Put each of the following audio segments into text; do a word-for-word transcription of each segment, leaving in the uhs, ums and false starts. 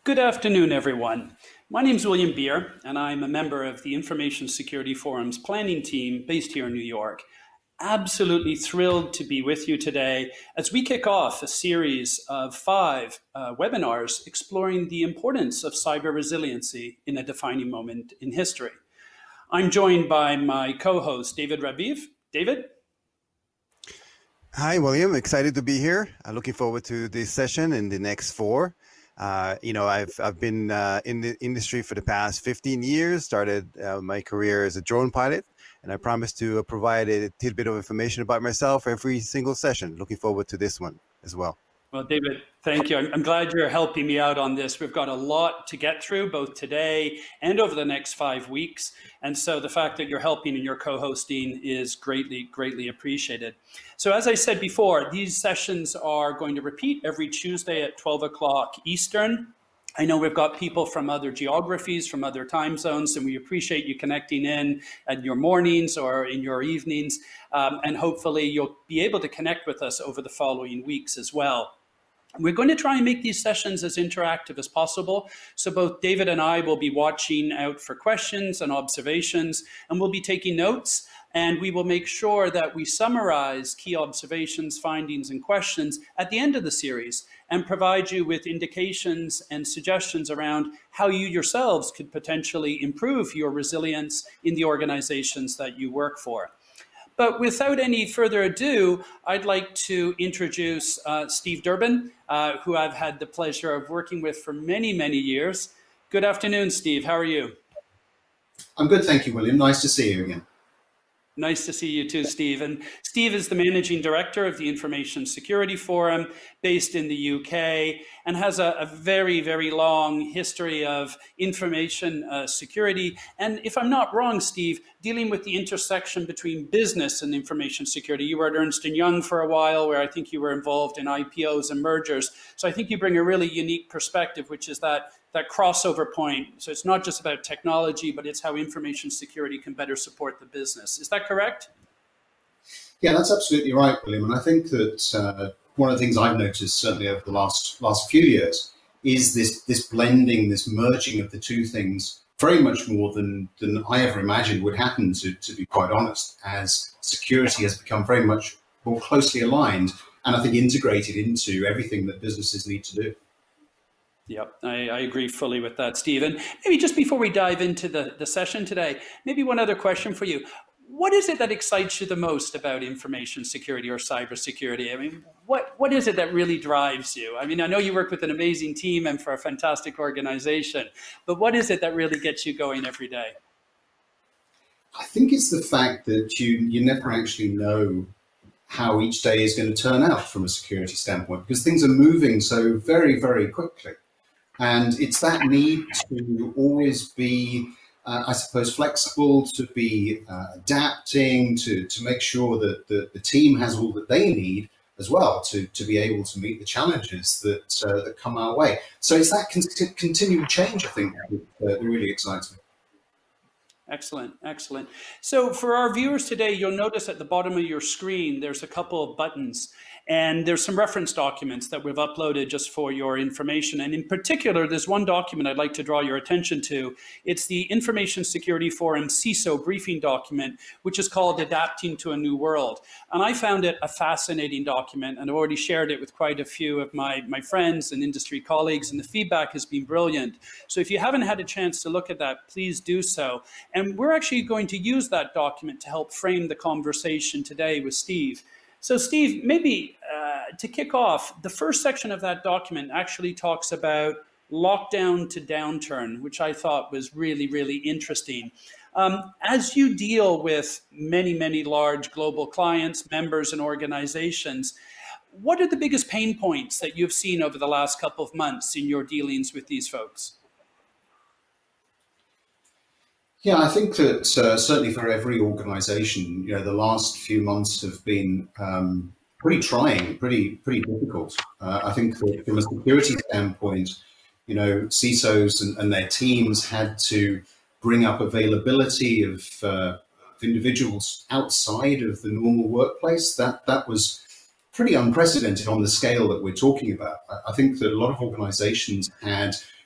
Good afternoon, everyone. My name is William Beer, and I'm a member of the Information Security Forum's planning team based here in New York. Absolutely thrilled to be with you today as we kick off a series of five uh, webinars exploring the importance of cyber resiliency in a defining moment in history. I'm joined by my co-host, David Raviv. David? Hi, William. Excited to be here. I'm looking forward to this session and the next four. Uh, you know, I've I've been uh, in the industry for the past fifteen years, started uh, my career as a drone pilot, and I promise to uh, provide a tidbit of information about myself every single session. Looking forward to this one as well. Well, David, thank you. I'm, I'm glad you're helping me out on this. We've got a lot to get through, both today and over the next five weeks. And so the fact that you're helping and you're co-hosting is greatly, greatly appreciated. So as I said before, these sessions are going to repeat every Tuesday at twelve o'clock Eastern. I know we've got people from other geographies, from other time zones, and we appreciate you connecting in at your mornings or in your evenings. Um, and hopefully you'll be able to connect with us over the following weeks as well. We're going to try and make these sessions as interactive as possible. So both David and I will be watching out for questions and observations, and we'll be taking notes. And we will make sure that we summarize key observations, findings, and questions at the end of the series and provide you with indications and suggestions around how you yourselves could potentially improve your resilience in the organizations that you work for. But without any further ado, I'd like to introduce uh, Steve Durbin, uh, who I've had the pleasure of working with for many, many years. Good afternoon, Steve. How are you? I'm good, thank you, William. Nice to see you again. Nice to see you too, Steve. And Steve is the managing director of the Information Security Forum based in the U K and has a, a very, very long history of information uh, security. And if I'm not wrong, Steve, dealing with the intersection between business and information security. You were at Ernst and Young for a while, where I think you were involved in I P Os and mergers. So I think you bring a really unique perspective, which is that that crossover point. So it's not just about technology, but it's how information security can better support the business. Is that correct? Yeah, that's absolutely right, William. And I think that uh, one of the things I've noticed certainly over the last last few years is this this blending, this merging of the two things very much more than, than I ever imagined would happen, to, to be quite honest, as security has become very much more closely aligned and I think integrated into everything that businesses need to do. Yep, I, I agree fully with that, Steve. And maybe just before we dive into the, the session today, maybe one other question for you. What is it that excites you the most about information security or cybersecurity? I mean, what, what is it that really drives you? I mean, I know you work with an amazing team and for a fantastic organization, but what is it that really gets you going every day? I think it's the fact that you, you never actually know how each day is going to turn out from a security standpoint, because things are moving so very, very quickly. And it's that need to always be, uh, I suppose, flexible, to be uh, adapting, to, to make sure that the, the team has all that they need as well to, to be able to meet the challenges that, uh, that come our way. So it's that con- continual change, I think, that, uh, that really excites me. Excellent, excellent. So for our viewers today, you'll notice at the bottom of your screen, there's a couple of buttons. And there's some reference documents that we've uploaded just for your information. And in particular, there's one document I'd like to draw your attention to. It's the Information Security Forum C I S O briefing document, which is called Adapting to a New World. And I found it a fascinating document, and I've already shared it with quite a few of my, my friends and industry colleagues, and the feedback has been brilliant. So if you haven't had a chance to look at that, please do so. And we're actually going to use that document to help frame the conversation today with Steve. So Steve, maybe uh, to kick off, the first section of that document actually talks about lockdown to downturn, which I thought was really, really interesting. Um, as you deal with many, many large global clients, members, and organizations, what are the biggest pain points that you've seen over the last couple of months in your dealings with these folks? Yeah, I think that uh, certainly for every organization, you know, the last few months have been um, pretty trying, pretty pretty difficult. Uh, I think that from a security standpoint, you know, C I S Os and, and their teams had to bring up availability of, uh, of individuals outside of the normal workplace. That that was pretty unprecedented on the scale that we're talking about. I, I think that a lot of organizations had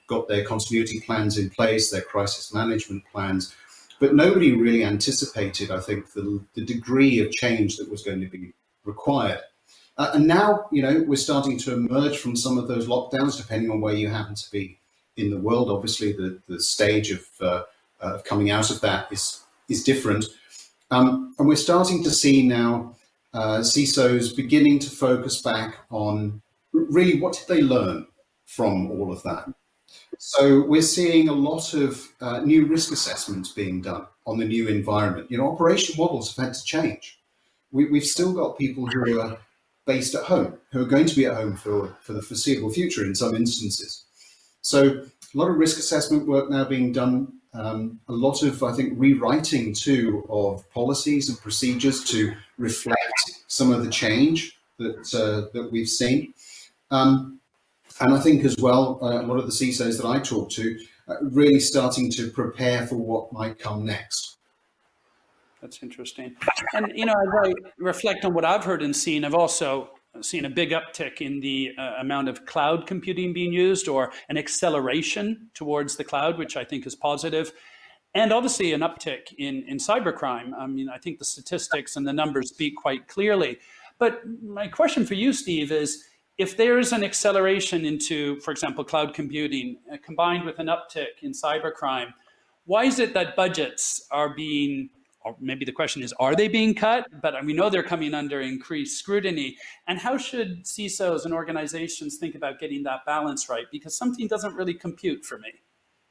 got their continuity plans in place, their crisis management plans, but nobody really anticipated, I think, the, the degree of change that was going to be required. Uh, and now, you know, we're starting to emerge from some of those lockdowns, depending on where you happen to be in the world. Obviously, the, the stage of uh, uh, coming out of that is, is different. Um, and we're starting to see now uh, C I S Os beginning to focus back on really what did they learn from all of that. So we're seeing a lot of uh, new risk assessments being done on the new environment. You know, operation models have had to change. We, we've still got people who are based at home, who are going to be at home for, for the foreseeable future in some instances. So a lot of risk assessment work now being done, um, a lot of, I think, rewriting too of policies and procedures to reflect some of the change that, uh, that we've seen. Um, And I think as well, uh, a lot of the C I S Os that I talk to uh, really starting to prepare for what might come next. That's interesting. And, you know, as I reflect on what I've heard and seen, I've also seen a big uptick in the uh, amount of cloud computing being used, or an acceleration towards the cloud, which I think is positive. And obviously an uptick in, in cybercrime. I mean, I think the statistics and the numbers speak quite clearly. But my question for you, Steve, is, if there's an acceleration into, for example, cloud computing, uh, combined with an uptick in cybercrime, why is it that budgets are being, or maybe the question is, are they being cut? But we know they're coming under increased scrutiny. And how should C I S Os and organizations think about getting that balance right? Because something doesn't really compute for me.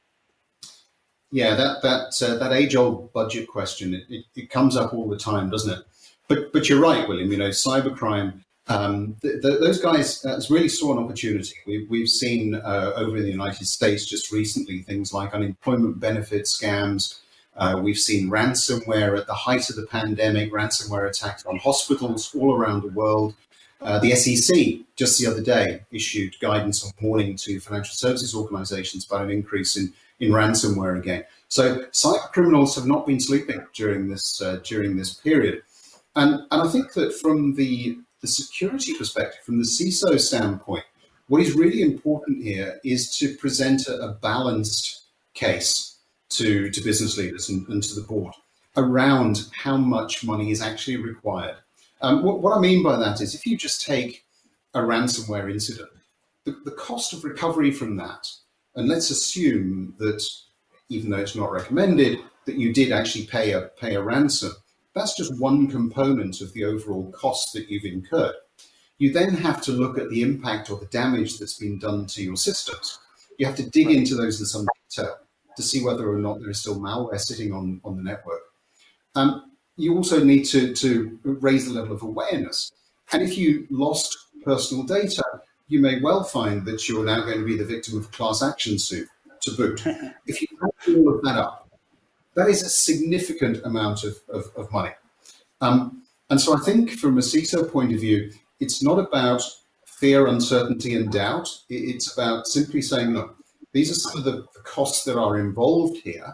Yeah, that that uh, that age-old budget question, it, it, it comes up all the time, doesn't it? But but you're right, William. You know, cybercrime. Um, th th those guys uh, really saw an opportunity. We, we've seen uh, over in the United States just recently things like unemployment benefit scams. Uh, we've seen ransomware at the height of the pandemic, ransomware attacks on hospitals all around the world. Uh, the S E C just the other day issued guidance on warning to financial services organizations about an increase in, in ransomware again. So cyber criminals have not been sleeping during this uh, during this period. And, and I think that from the the security perspective, from the C I S O standpoint, what is really important here is to present a, a balanced case to, to business leaders and, and to the board around how much money is actually required. Um, what, what I mean by that is, if you just take a ransomware incident, the, the cost of recovery from that, and let's assume that, even though it's not recommended, that you did actually pay a, pay a ransom, that's just one component of the overall cost that you've incurred. You then have to look at the impact or the damage that's been done to your systems. You have to dig into those in some detail to see whether or not there is still malware sitting on, on the network. Um, you also need to, to raise the level of awareness. And if you lost personal data, you may well find that you're now going to be the victim of a class action suit to boot. If you add all of that up, that is a significant amount of, of, of money. Um, and so I think from a C I S O point of view, it's not about fear, uncertainty, and doubt. It's about simply saying, look, these are some of the costs that are involved here.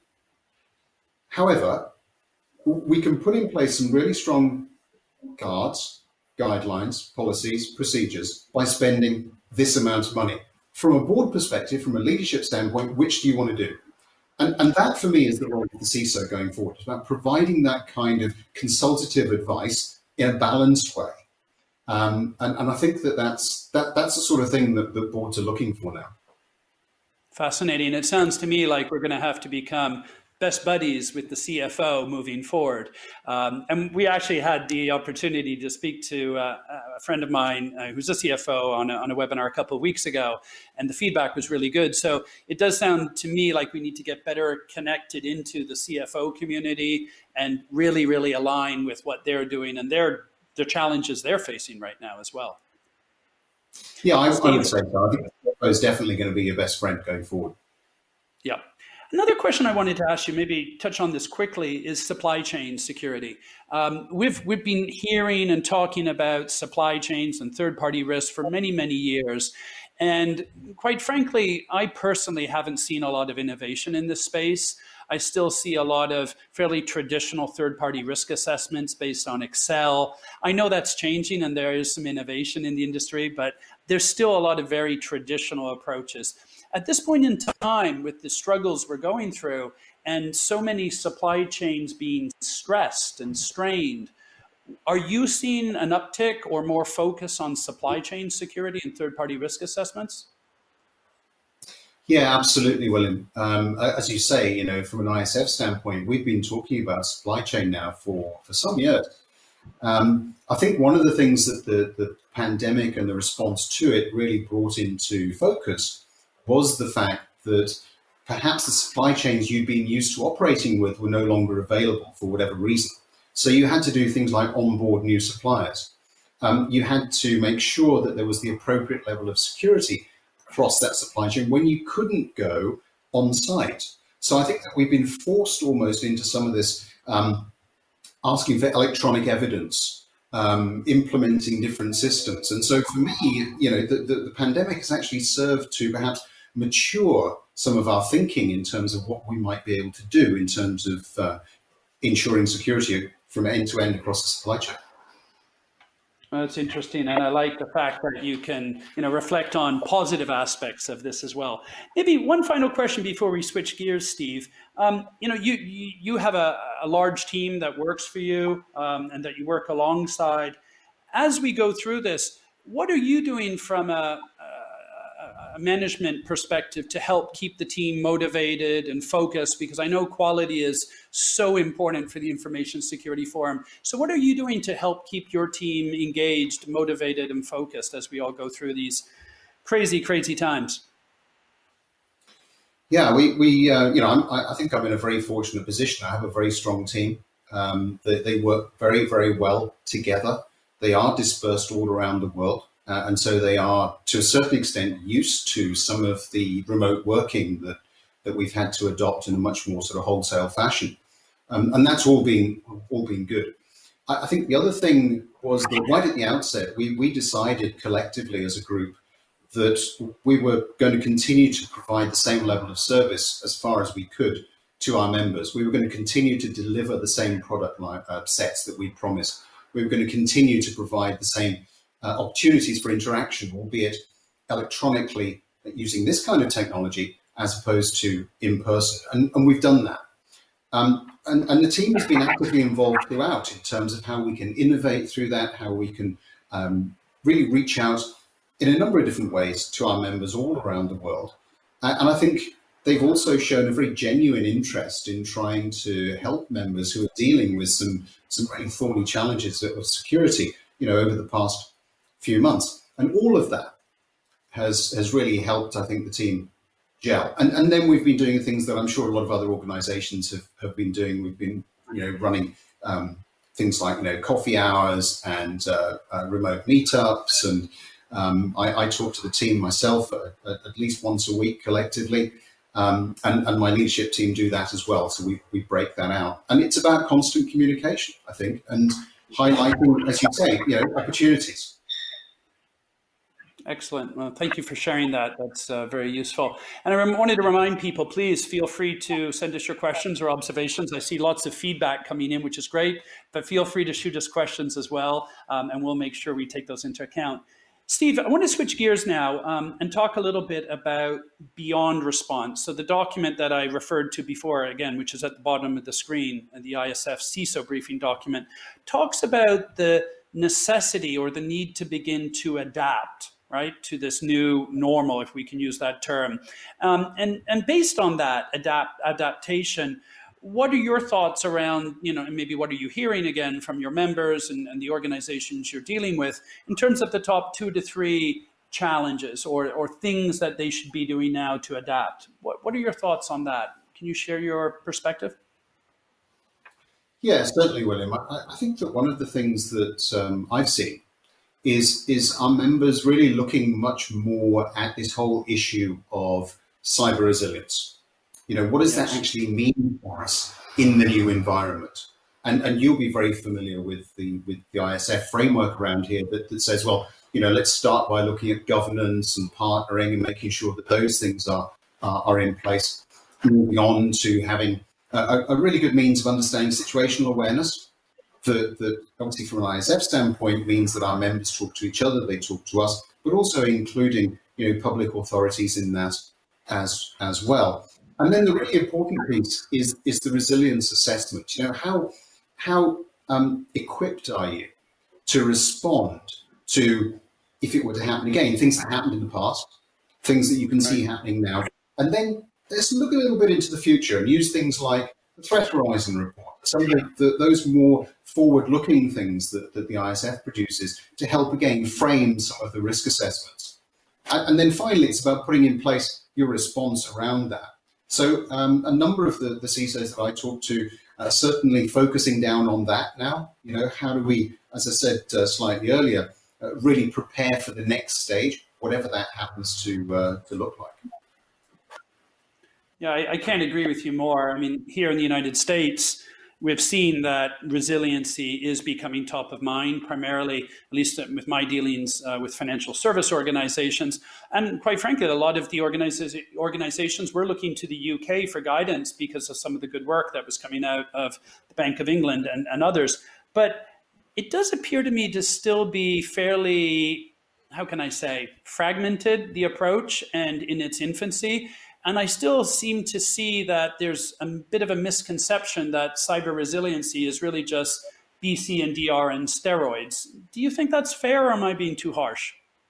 However, we can put in place some really strong guards, guidelines, policies, procedures by spending this amount of money. From a board perspective, from a leadership standpoint, which do you want to do? And, and that, for me, is the role of the C I S O going forward. It's about providing that kind of consultative advice in a balanced way. Um, and, and I think that that's, that, that's the sort of thing that the boards are looking for now. Fascinating. It sounds to me like we're going to have to become best buddies with the C F O moving forward. Um, and we actually had the opportunity to speak to uh, a friend of mine uh, who's a C F O on a, on a webinar a couple of weeks ago, and the feedback was really good. So it does sound to me like we need to get better connected into the C F O community and really, really align with what they're doing and their, their challenges they're facing right now as well. Yeah, I, I would say so. I think the C F O is definitely going to be your best friend going forward. Yeah. Another question I wanted to ask you, maybe touch on this quickly, is supply chain security. Um, we've we've been hearing and talking about supply chains and third-party risks for many, many years. And quite frankly, I personally haven't seen a lot of innovation in this space. I still see a lot of fairly traditional third-party risk assessments based on Excel. I know that's changing and there is some innovation in the industry, but there's still a lot of very traditional approaches. At this point in time, with the struggles we're going through and so many supply chains being stressed and strained, are you seeing an uptick or more focus on supply chain security and third-party risk assessments? Yeah, absolutely, William. Um, as you say, you know, from an I S F standpoint, we've been talking about supply chain now for, for some years. Um, I think one of the things that the, the pandemic and the response to it really brought into focus was the fact that perhaps the supply chains you'd been used to operating with were no longer available for whatever reason. So you had to do things like onboard new suppliers. Um, you had to make sure that there was the appropriate level of security across that supply chain when you couldn't go on site. So I think that we've been forced almost into some of this um, asking for electronic evidence, um, implementing different systems. And so for me, you know, the, the, the pandemic has actually served to perhaps mature some of our thinking in terms of what we might be able to do in terms of uh, ensuring security from end to end across the supply chain. That's interesting, and I like the fact that you can, you know, reflect on positive aspects of this as well. Maybe one final question before we switch gears, Steve. Um, you know, you you, you have a, a large team that works for you um, and that you work alongside. As we go through this, what are you doing from a, a management perspective to help keep the team motivated and focused? Because I know quality is so important for the Information Security Forum. So what are you doing to help keep your team engaged, motivated, and focused as we all go through these crazy, crazy times? Yeah, we, we uh, you know, I'm, I think I'm in a very fortunate position. I have a very strong team. Um, they, they work very, very well together. They are dispersed all around the world. Uh, and so they are, to a certain extent, used to some of the remote working that, that we've had to adopt in a much more sort of wholesale fashion. Um, and that's all been, all been good. I, I think the other thing was that right at the outset, we, we decided collectively as a group that we were going to continue to provide the same level of service as far as we could to our members. We were going to continue to deliver the same product line, uh, sets that we promised. We were going to continue to provide the same Uh, opportunities for interaction, albeit electronically using this kind of technology as opposed to in person. And, and we've done that. Um, and, and the team has been actively involved throughout in terms of how we can innovate through that, how we can um, really reach out in a number of different ways to our members all around the world. Uh, and I think they've also shown a very genuine interest in trying to help members who are dealing with some, some really thorny challenges of security, you know, over the past few months. And all of that has has really helped, I think, the team gel. And and then we've been doing things that I'm sure a lot of other organizations have, have been doing. We've been, you know, running um, things like, you know, coffee hours and uh, uh, remote meetups. And um, I, I talk to the team myself at, at least once a week collectively. Um, and, and my leadership team do that as well. So we, we break that out. And it's about constant communication, I think, and highlighting, as you say, you know, opportunities. Excellent. Well, thank you for sharing that. That's uh, very useful. And I rem- wanted to remind people, please feel free to send us your questions or observations. I see lots of feedback coming in, which is great, but feel free to shoot us questions as well, um, and we'll make sure we take those into account. Steve, I want to switch gears now um, and talk a little bit about Beyond Response. So the document that I referred to before, again, which is at the bottom of the screen, the I S F C I S O briefing document, talks about the necessity or the need to begin to adapt, right, to this new normal, if we can use that term. Um, and, and based on that adapt, adaptation, what are your thoughts around, you know, and maybe what are you hearing again from your members and, and the organizations you're dealing with in terms of the top two to three challenges or, or things that they should be doing now to adapt? What, what are your thoughts on that? Can you share your perspective? Yeah, certainly, William. I, I think that one of the things that um, I've seen is, is our members really looking much more at this whole issue of cyber resilience. You know, what does yes. that actually mean for us in the new environment? And and you'll be very familiar with the with the I S F framework around here that, that says, well, you know, let's start by looking at governance and partnering and making sure that those things are are, are in place. Moving on to having a, a really good means of understanding situational awareness. That, that obviously from an I S F standpoint means that our members talk to each other, they talk to us, but also including, you know, public authorities in that. as as well. And then the really important piece is is the resilience assessment. You know, how how um, equipped are you to respond to, if it were to happen again, things that happened in the past, things that you can see happening now, and then let's look a little bit into the future and use things like the Threat Horizon Report, some of the, the, those more forward-looking things that, that the I S F produces to help, again, frame some of the risk assessments. And, and then finally, it's about putting in place your response around that. So um, a number of the, the C I S Os that I talk to are certainly focusing down on that now. You know, how do we, as I said uh, slightly earlier, uh, really prepare for the next stage, whatever that happens to uh, to look like. Yeah, I, I can't agree with you more. I mean, here in the United States, we've seen that resiliency is becoming top of mind, primarily, at least with my dealings uh, with financial service organizations. And quite frankly, a lot of the organiza- organizations were looking to the U K for guidance because of some of the good work that was coming out of the Bank of England and, and others. But it does appear to me to still be fairly, how can I say, fragmented, the approach, and in its infancy. And I still seem to see that there's a bit of a misconception that cyber resiliency is really just B C and D R and steroids. Do you think that's fair, or am I being too harsh?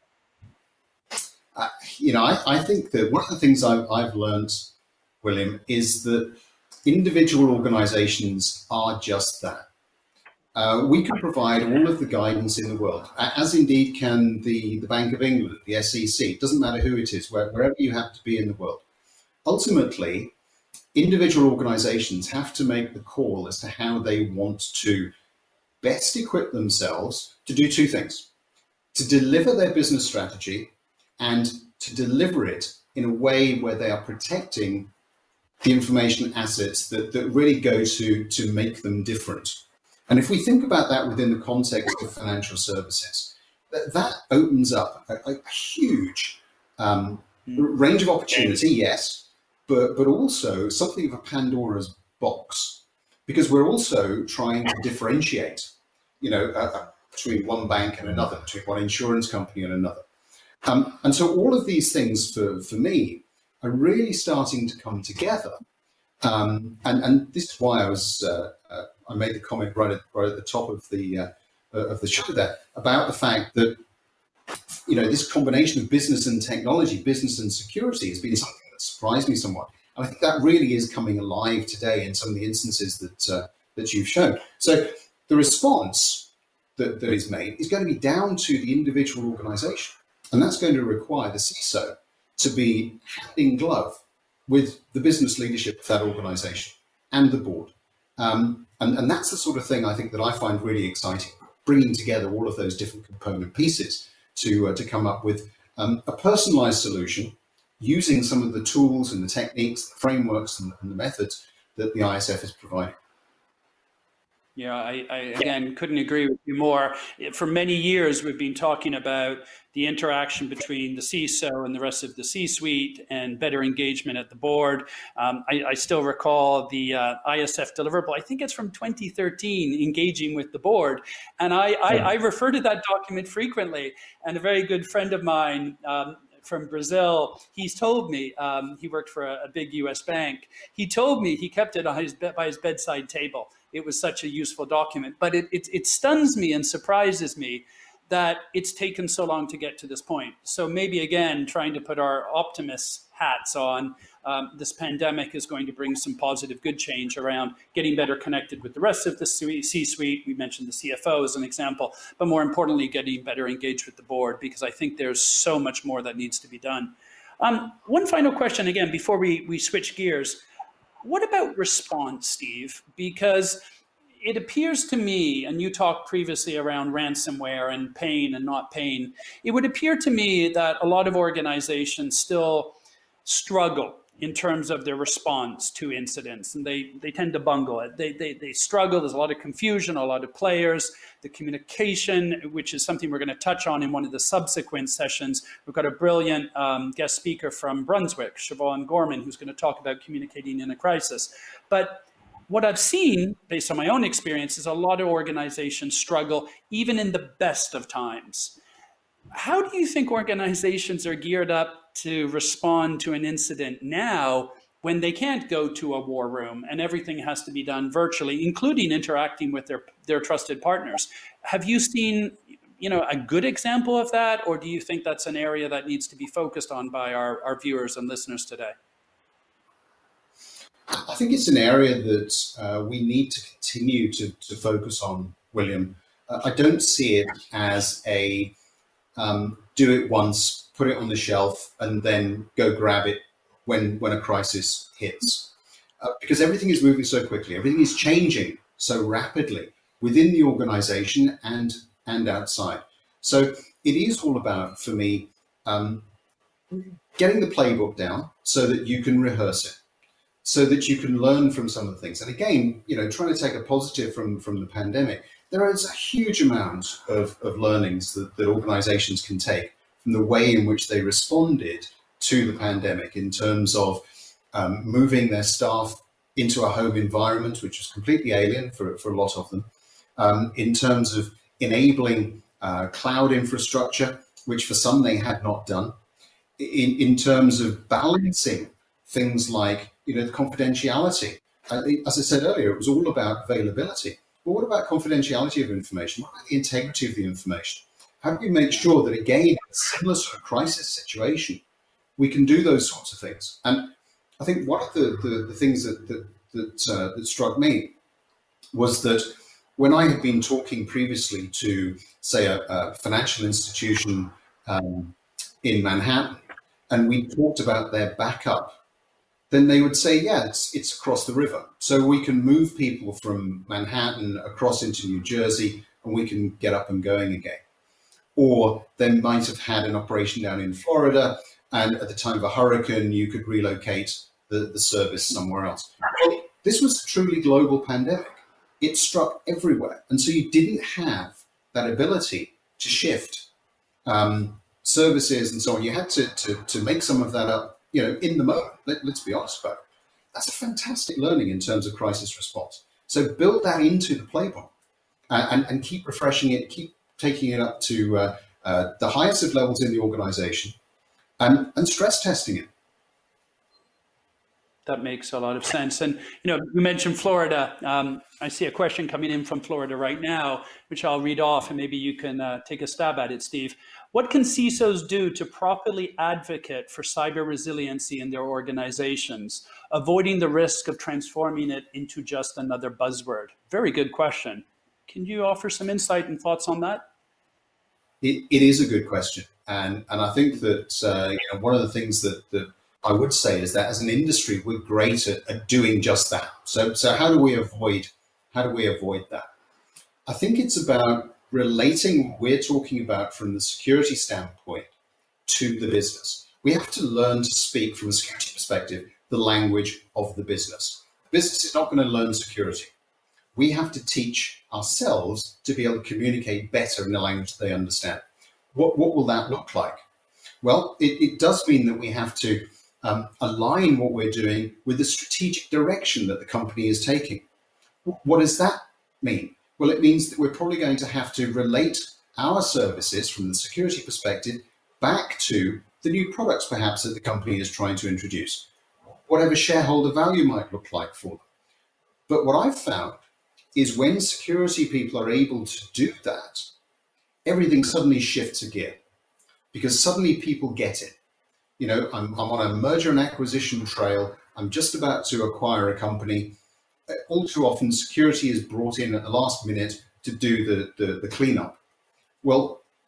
Uh, you know, I, I think that one of the things I've, I've learned, William, is that individual organizations are just that. Uh, we can provide all of the guidance in the world, as indeed can the, the Bank of England, the S E C. It doesn't matter who it is, where, wherever you have to be in the world. Ultimately, individual organizations have to make the call as to how they want to best equip themselves to do two things: to deliver their business strategy and to deliver it in a way where they are protecting the information assets that, that really go to, to make them different. And if we think about that within the context of financial services, that, that opens up a, a huge um, range of opportunity, yes, but, but also something of a Pandora's box, because we're also trying to differentiate, you know, uh, between one bank and another, between one insurance company and another. Um, and so all of these things for, for me are really starting to come together. Um, and, and this is why I was, uh, uh, I made the comment right at, right at the top of the, uh, of the show there about the fact that, you know, this combination of business and technology, business and security has been something that surprised me somewhat. And I think that really is coming alive today in some of the instances that, uh, that you've shown. So the response that, that is made is going to be down to the individual organization. And that's going to require the C I S O to be hand in glove with the business leadership of that organization and the board. Um, and, and that's the sort of thing I think that I find really exciting, bringing together all of those different component pieces to, uh, to come up with um, a personalized solution using some of the tools and the techniques, the frameworks and, and the methods that the I S F is providing. Yeah, I, I again couldn't agree with you more. For many years, we've been talking about the interaction between the C I S O and the rest of the C-suite and better engagement at the board. Um, I, I still recall the uh, I S F deliverable, I think it's from twenty thirteen, engaging with the board. And I, I, I refer to that document frequently. And a very good friend of mine, um, from Brazil, he's told me, um, he worked for a, a big U S bank. He told me he kept it on his by his bedside table. It was such a useful document, but it, it, it stuns me and surprises me that it's taken so long to get to this point. So maybe, again, trying to put our optimist hats on, um, this pandemic is going to bring some positive good change around getting better connected with the rest of the C-suite. We mentioned the C F O as an example, but more importantly, getting better engaged with the board, because I think there's so much more that needs to be done. Um, one final question, again, before we, we switch gears. What about response, Steve? Because it appears to me, and you talked previously around ransomware and paying and not paying, it would appear to me that a lot of organizations still struggle in terms of their response to incidents, and they, they tend to bungle it. They, they, they struggle. There's a lot of confusion, a lot of players, the communication, which is something we're going to touch on in one of the subsequent sessions. We've got a brilliant um, guest speaker from Brunswick, Siobhan Gorman, who's going to talk about communicating in a crisis. But what I've seen, based on my own experience, is a lot of organizations struggle even in the best of times. How do you think organizations are geared up to respond to an incident now when they can't go to a war room and everything has to be done virtually, including interacting with their, their trusted partners. Have you seen, you know, a good example of that, or do you think that's an area that needs to be focused on by our, our viewers and listeners today? I think it's an area that uh, we need to continue to, to focus on, William. Uh, I don't see it as a um, do it once, put it on the shelf, and then go grab it when, when a crisis hits. Uh, because everything is moving so quickly, everything is changing so rapidly within the organization and, and outside. So it is all about, for me, um, getting the playbook down so that you can rehearse it, so that you can learn from some of the things. And again, you know, trying to take a positive from, from the pandemic, there is a huge amount of, of learnings that, that organizations can take from the way in which they responded to the pandemic in terms of um, moving their staff into a home environment, which was completely alien for, for a lot of them, um, in terms of enabling uh, cloud infrastructure, which for some they had not done, in, in terms of balancing things like, you know, the confidentiality. Uh, as I said earlier, it was all about availability. But what about confidentiality of information? What about the integrity of the information? How do we make sure that, again, in a similar sort of crisis situation, we can do those sorts of things? And I think one of the, the, the things that that that, uh, that struck me was that when I had been talking previously to, say, a, a financial institution um, in Manhattan, and we talked about their backup, then they would say, yeah, it's, it's across the river. So we can move people from Manhattan across into New Jersey and we can get up and going again. Or they might have had an operation down in Florida, and at the time of a hurricane, you could relocate the, the service somewhere else. Well, this was a truly global pandemic. It struck everywhere. And so you didn't have that ability to shift um, services and so on. You had to, to, to make some of that up, you know, in the moment. Let, let's be honest about it. That's a fantastic learning in terms of crisis response. So build that into the playbook uh, and, and keep refreshing it, keep taking it up to uh, uh, the highest of levels in the organization and, and stress testing it. That makes a lot of sense. And, you know, you mentioned Florida. Um, I see a question coming in from Florida right now, which I'll read off, and maybe you can uh, take a stab at it, Steve. What can C I S Os do to properly advocate for cyber resiliency in their organizations, avoiding the risk of transforming it into just another buzzword? Very good question. Can you offer some insight and thoughts on that? It, it is a good question. And, and I think that uh, you know, one of the things that, that I would say is that as an industry, we're great at, at doing just that. So, so how do we avoid, how do we avoid that? I think it's about relating what we're talking about from the security standpoint to the business. We have to learn to speak from a security perspective, the language of the business. The business is not going to learn security. We have to teach ourselves to be able to communicate better in the language they understand. What, what will that look like? Well, it, it does mean that we have to Um, align what we're doing with the strategic direction that the company is taking. What does that mean? Well, it means that we're probably going to have to relate our services from the security perspective back to the new products perhaps that the company is trying to introduce, whatever shareholder value might look like for them. But what I've found is when security people are able to do that, everything suddenly shifts a gear because suddenly people get it. You know, I'm, I'm on a merger and acquisition trail. I'm just about to acquire a company. All too often, security is brought in at the last minute to do the, the, the cleanup. Well,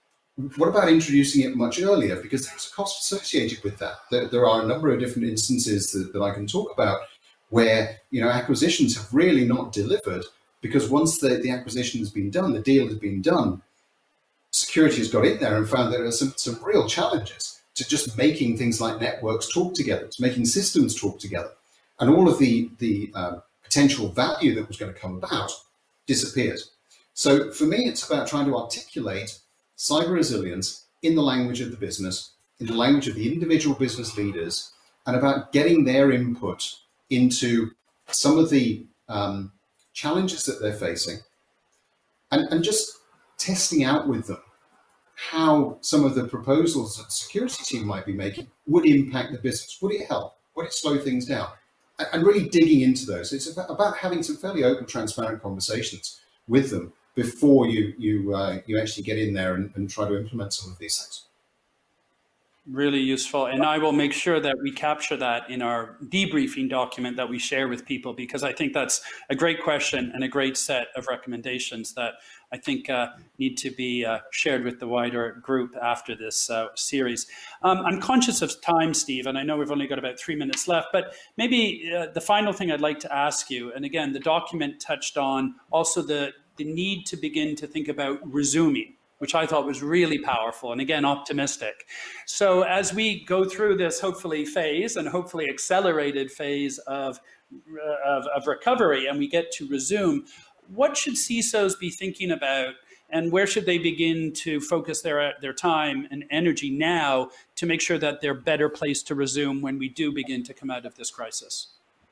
what about introducing it much earlier? Because there's a cost associated with that. There, there are a number of different instances that, that I can talk about where, you know, acquisitions have really not delivered because once the, the acquisition has been done, the deal has been done, security has got in there and found there are some, some real challenges to just making things like networks talk together, to making systems talk together. And all of the, the um, potential value that was going to come about disappeared. So for me, it's about trying to articulate cyber resilience in the language of the business, in the language of the individual business leaders, and about getting their input into some of the um, challenges that they're facing and, and just testing out with them how some of the proposals that the security team might be making would impact the business. Would it help? Would it slow things down? And really digging into those. It's about having some fairly open, transparent conversations with them before you you uh, you actually get in there and, and try to implement some of these things. Really useful. And I will make sure that we capture that in our debriefing document that we share with people, because I think that's a great question and a great set of recommendations that I think uh, need to be uh, shared with the wider group after this uh, series. Um, I'm conscious of time, Steve, and I know we've only got about three minutes left, but maybe uh, the final thing I'd like to ask you, and again, the document touched on also the, the need to begin to think about resuming, which I thought was really powerful and again, optimistic. So as we go through this hopefully phase and hopefully accelerated phase of, of, of recovery and we get to resume, what should C I S Os be thinking about and where should they begin to focus their, their time and energy now to make sure that they're better placed to resume when we do begin to come out of this crisis?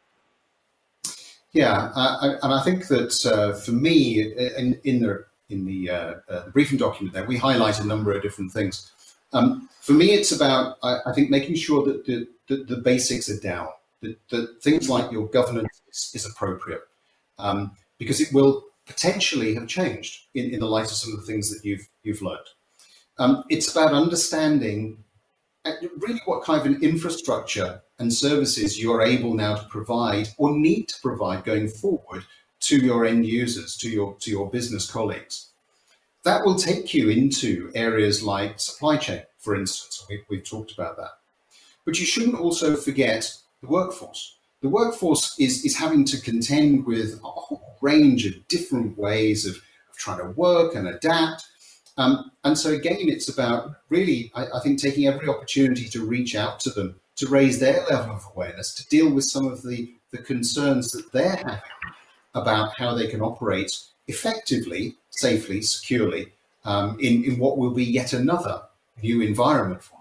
Yeah, uh, and I think that uh, for me, in, in the in the, uh, uh, the briefing document there, we highlight a number of different things. Um, for me, it's about, I, I think, making sure that the, the, the basics are down, that, that things like your governance is, is appropriate, um, because it will potentially have changed in, in the light of some of the things that you've, you've learned. Um, it's about understanding really what kind of an infrastructure and services you're able now to provide or need to provide going forward to your end users, to your to your business colleagues. That will take you into areas like supply chain, for instance. We, we've talked about that. But you shouldn't also forget the workforce. The workforce is, is having to contend with a whole range of different ways of, of trying to work and adapt. Um, and so again, it's about really, I, I think, taking every opportunity to reach out to them, to raise their level of awareness, to deal with some of the, the concerns that they're having about how they can operate effectively, safely, securely um, in, in what will be yet another new environment for them.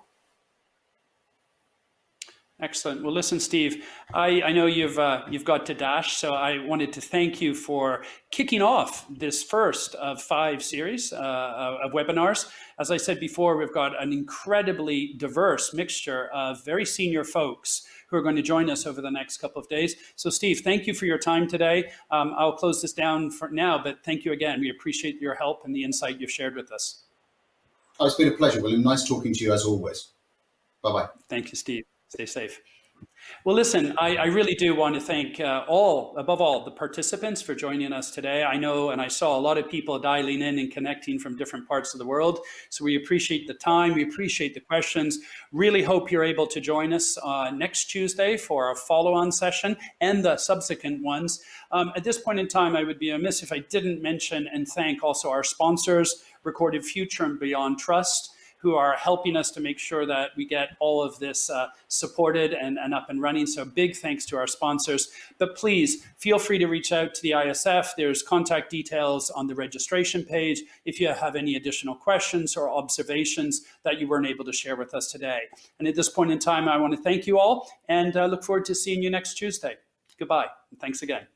Excellent. Well, listen, Steve, I, I know you've uh, you've got to dash, so I wanted to thank you for kicking off this first of five series uh, of webinars. As I said before, we've got an incredibly diverse mixture of very senior folks who are going to join us over the next couple of days. So, Steve, thank you for your time today. Um, I'll close this down for now, but thank you again. We appreciate your help and the insight you've shared with us. Oh, it's been a pleasure, William. Nice talking to you as always. Bye-bye. Thank you, Steve. Stay safe. Well, listen, I, I really do want to thank uh, all, above all, the participants for joining us today. I know, and I saw a lot of people dialing in and connecting from different parts of the world. So we appreciate the time. We appreciate the questions. Really hope you're able to join us uh, next Tuesday for our follow-on session and the subsequent ones. Um, at this point in time, I would be amiss if I didn't mention and thank also our sponsors, Recorded Future and Beyond Trust, who are helping us to make sure that we get all of this uh, supported and, and up and running. So big thanks to our sponsors. But please feel free to reach out to the I S F. There's contact details on the registration page if you have any additional questions or observations that you weren't able to share with us today. And at this point in time, I want to thank you all and uh, look forward to seeing you next Tuesday. Goodbye, and thanks again.